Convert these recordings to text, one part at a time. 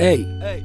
Эй,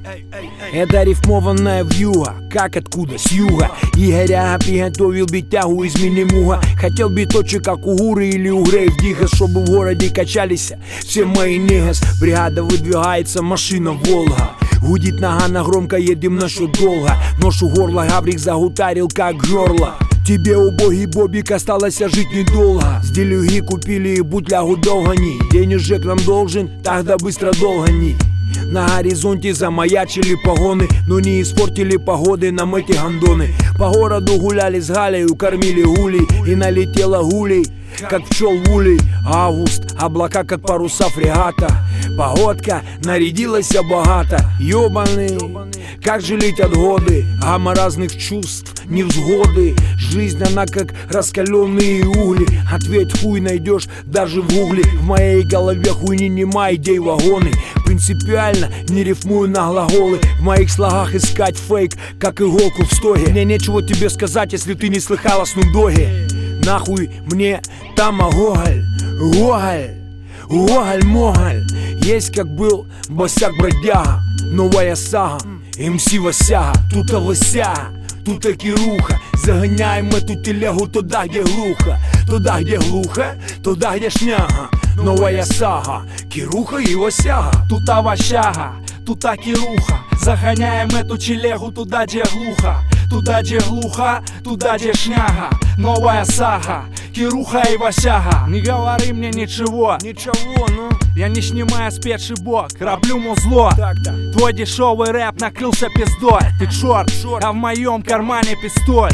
это рифмованная вьюга, как откуда, с юга. Игоряга приготовил битягу из мини-муга. Хотел биточек, как у Гуры или у Грейв Дигас, чтобы в городе качались все мои нигас. Бригада выдвигается, машина Волга. Гудит нагана громко, едем на счет долго. Нож у горла, Гаврик загутарил, как горло. Тебе, убогий Бобик, осталось жить недолго. С делюги купили и бутлягу долгани. Денежек нам должен, тогда быстро долгани. На горизонте замаячили погоны, но не испортили погоды нам эти гондоны. По городу гуляли с Галей, кормили гулей, и налетела гулей, как пчел в улей. Август, облака как паруса фрегата. Погодка нарядилась богато. Ёбаный, как же летят годы, гамма разных чувств, невзгоды. Жизнь она как раскаленные угли. Ответ хуй найдешь даже в гугле. В моей голове хуйни нема, идей вагоны. Принципиально не рифмую на глаголы. В моих слогах искать фейк, как иголку в стоге. Мне нечего тебе сказать, если ты не слыхала Снупдоги. Нахуй мне там Гоголь, Гоголь, Гоголь-моголь. Есть как был босяк-бродяга, новая сага, МС Васяга. Тут Вася, тут Кируха. Загоняем эту телегу туда, где глухо. Туда, где глухо, туда, где шняга. Новая сага, Кируха и Васяга. Тут Васяга, тут Кируха. Загоняем эту телегу туда, где глухо. Туда, где глухо, туда, где шняга. Новая сага, Кируха и Васяга. Не говори мне ничего, ну. Я не снимаю спецшибок, раблю музло. Так-то. Твой дешевый рэп накрылся пиздой. Ты черт, а в моем кармане пистоль.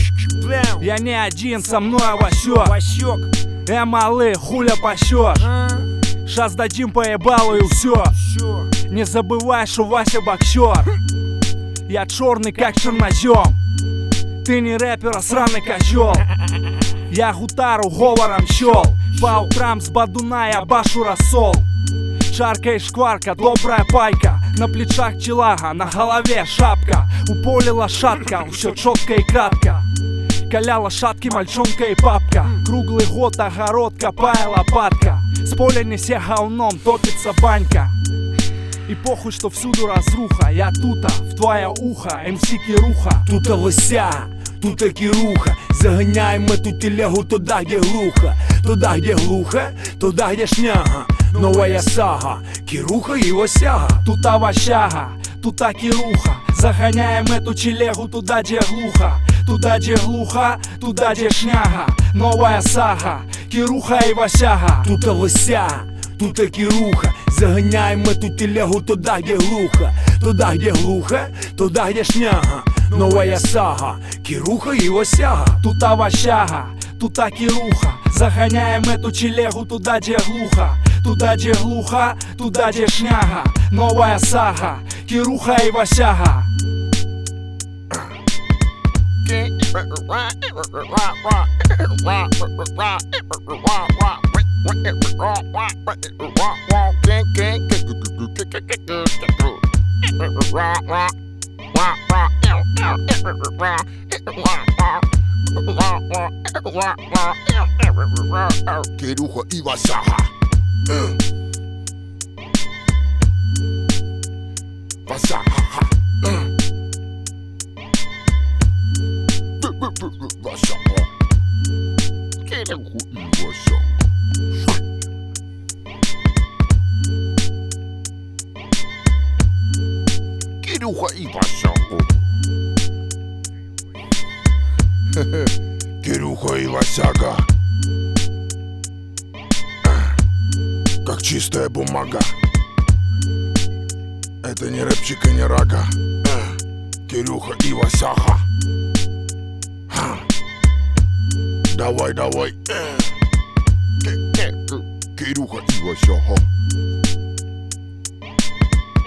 Я не один, со мной Васек. Малы, хуля пощешь. Сейчас дадим поебалу и все. Не забывай, что Вася боксер. Я черный, как чернозем. Ты не рэпер, а сраный козел. Я гутару говором щел. По утрам с бадуна я башу рассол. Шарка и шкварка, добрая пайка. На плечах челага, на голове шапка. У поля лошадка, все четко и кратко. Коля лошадки, мальчонка и папка. Круглый год, огород, копая лопатка. С поля неся говном, топится банька. И похуй, что всюду разруха. Я тута, в твое ухо, МС Кируха. Тут Вася, тут Кируха. Загоняем эту телегу туда, где глухо. Туда, где глухо, туда, где шняга. Новая сага, Кируха и Васяга. Тут Васяга, тут Кируха. Загоняем эту телегу туда, где глухо. Туда, где глухо, туда, где шняга. Новая сага, Кируха и Васяга. Тут Вася, тут Кируха. Загоняем эту телегу туда, где глухо. Туда, где глухо, туда, где шняга. Новая сага, Кируха и Васяга. Тут Васяга, тут Кируха. Загоняем эту телегу туда, где глухо. Туда, где глухо, туда, где шняга. Новая сага, Кируха и Васяга. Кируха и Васяга. Васяга. Васяга. Кируха и Васяга. Кируха и Васяга. Кируха и Васяга. Как чистая бумага. Это не рэпчик и не рага. Кирюха и Васяга. Давай, давай. Кирюха и Васяга.